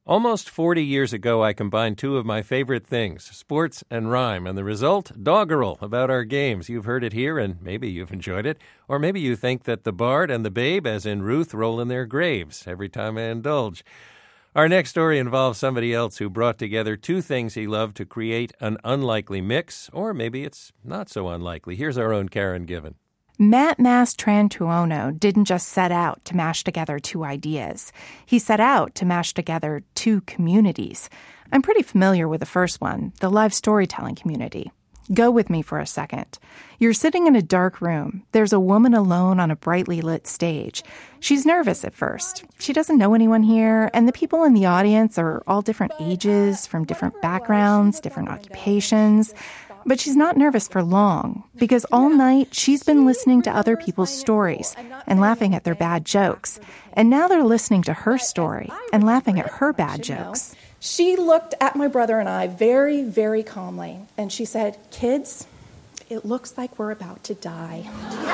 Almost 40 years ago, I combined two of my favorite things, sports and rhyme, and the result, doggerel about our games. You've heard it here, and maybe you've enjoyed it. Or maybe you think that the bard and the babe, as in Ruth, roll in their graves every time I indulge. Our next story involves somebody else who brought together two things he loved to create an unlikely mix, or maybe it's not so unlikely. Here's our own Karen Given. Matt Mastrantuono didn't just set out to mash together two ideas. He set out to mash together two communities. I'm pretty familiar with the first one, the live storytelling community. Go with me for a second. You're sitting in a dark room. There's a woman alone on a brightly lit stage. She's nervous at first. She doesn't know anyone here, and the people in the audience are all different ages, from different backgrounds, different occupations. But she's not nervous for long, because all night she's been listening to other people's stories and laughing at their bad jokes. And now they're listening to her story and laughing at her bad jokes. She looked at my brother and I very, very calmly, and she said, "Kids, it looks like we're about to die."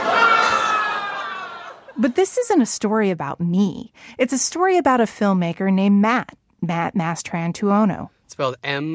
But this isn't a story about me. It's a story about a filmmaker named Matt Mastrantuono. Spelled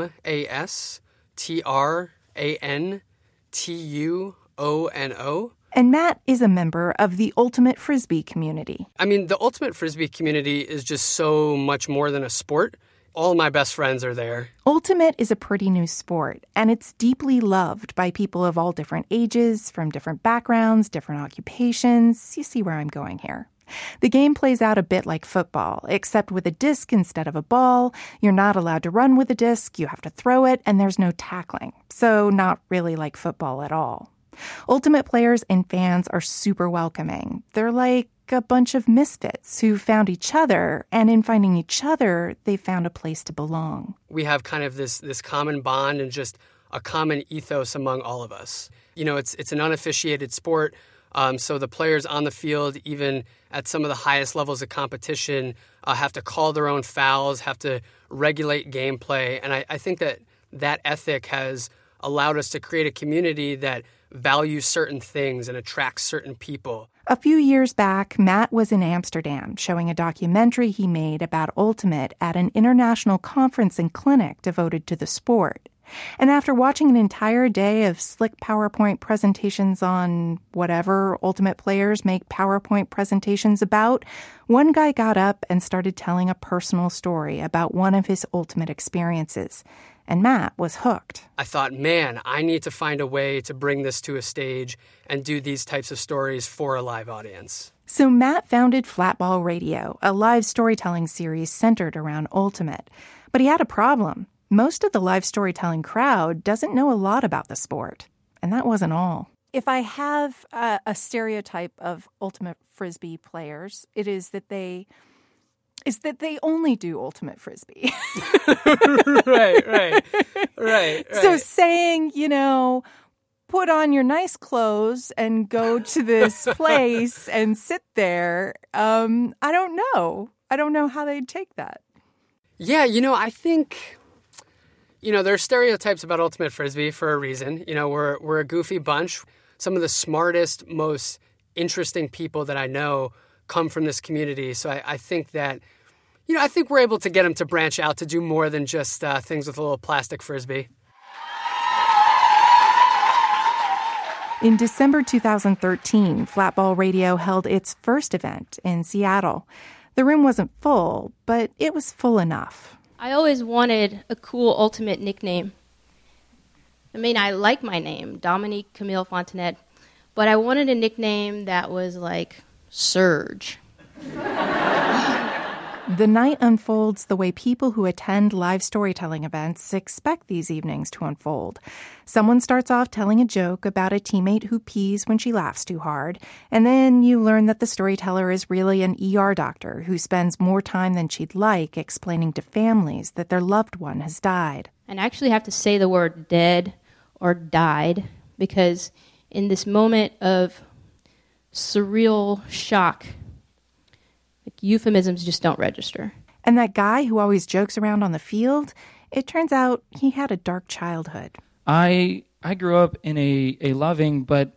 Mastrantuono. And Matt is a member of the Ultimate Frisbee community. I mean, the Ultimate Frisbee community is just so much more than a sport. All my best friends are there. Ultimate is a pretty new sport, and it's deeply loved by people of all different ages, from different backgrounds, different occupations. You see where I'm going here. The game plays out a bit like football, except with a disc instead of a ball. You're not allowed to run with the disc, you have to throw it, and there's no tackling. So not really like football at all. Ultimate players and fans are super welcoming. They're like a bunch of misfits who found each other, and in finding each other, they found a place to belong. We have kind of this common bond and just a common ethos among all of us. You know, it's an unofficiated sport. So the players on the field, even at some of the highest levels of competition, have to call their own fouls, have to regulate gameplay. And I think that ethic has allowed us to create a community that values certain things and attracts certain people. A few years back, Matt was in Amsterdam showing a documentary he made about Ultimate at an international conference and clinic devoted to the sport. And after watching an entire day of slick PowerPoint presentations on whatever Ultimate players make PowerPoint presentations about, one guy got up and started telling a personal story about one of his Ultimate experiences. And Matt was hooked. I thought, man, I need to find a way to bring this to a stage and do these types of stories for a live audience. So Matt founded Flatball Radio, a live storytelling series centered around Ultimate. But he had a problem. Most of the live storytelling crowd doesn't know a lot about the sport. And that wasn't all. If I have a stereotype of Ultimate Frisbee players, it is that they only do Ultimate Frisbee. Right. So saying, put on your nice clothes and go to this place and sit there, I don't know. I don't know how they'd take that. Yeah, I think... there are stereotypes about Ultimate Frisbee for a reason. We're a goofy bunch. Some of the smartest, most interesting people that I know come from this community. So I think that, I think we're able to get them to branch out to do more than just things with a little plastic Frisbee. In December 2013, Flatball Radio held its first event in Seattle. The room wasn't full, but it was full enough. I always wanted a cool Ultimate nickname. I mean, I like my name, Dominique Camille Fontanet, but I wanted a nickname that was like Surge. The night unfolds the way people who attend live storytelling events expect these evenings to unfold. Someone starts off telling a joke about a teammate who pees when she laughs too hard, and then you learn that the storyteller is really an ER doctor who spends more time than she'd like explaining to families that their loved one has died. And I actually have to say the word dead or died because in this moment of surreal shock, euphemisms just don't register. And that guy who always jokes around on the field, it turns out he had a dark childhood. I grew up in a loving but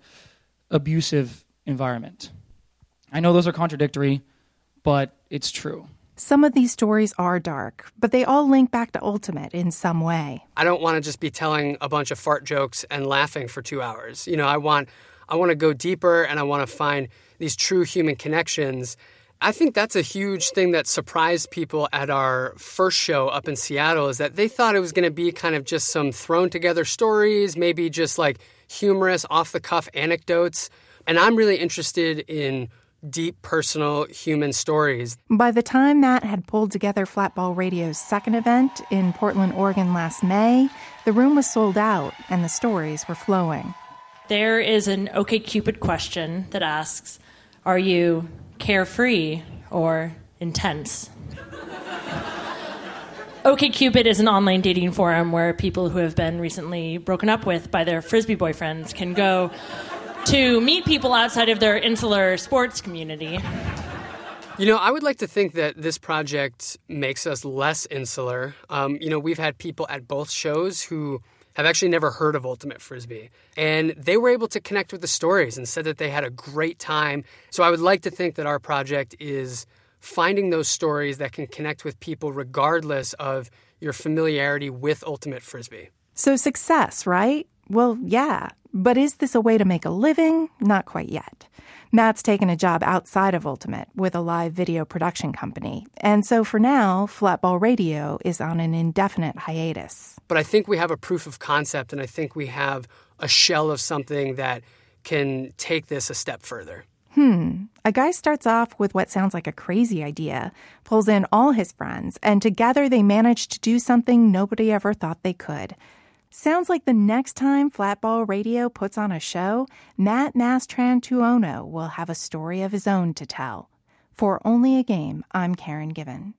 abusive environment. I know those are contradictory, but it's true. Some of these stories are dark, but they all link back to Ultimate in some way. I don't want to just be telling a bunch of fart jokes and laughing for 2 hours. I want to go deeper, and I want to find these true human connections. I think that's a huge thing that surprised people at our first show up in Seattle, is that they thought it was going to be kind of just some thrown together stories, maybe just like humorous, off-the-cuff anecdotes. And I'm really interested in deep, personal, human stories. By the time Matt had pulled together Flatball Radio's second event in Portland, Oregon last May, the room was sold out and the stories were flowing. There is an OkCupid question that asks, are you carefree or intense? OkCupid is an online dating forum where people who have been recently broken up with by their Frisbee boyfriends can go to meet people outside of their insular sports community. I would like to think that this project makes us less insular. We've had people at both shows who have actually never heard of Ultimate Frisbee, and they were able to connect with the stories and said that they had a great time. So I would like to think that our project is finding those stories that can connect with people regardless of your familiarity with Ultimate Frisbee. So success, right? Well, yeah. But is this a way to make a living? Not quite yet. Matt's taken a job outside of Ultimate with a live video production company. And so for now, Flatball Radio is on an indefinite hiatus. But I think we have a proof of concept, and I think we have a shell of something that can take this a step further. A guy starts off with what sounds like a crazy idea, pulls in all his friends, and together they manage to do something nobody ever thought they could. Sounds like the next time Flatball Radio puts on a show, Matt Mastrantuono will have a story of his own to tell. For Only a Game, I'm Karen Given.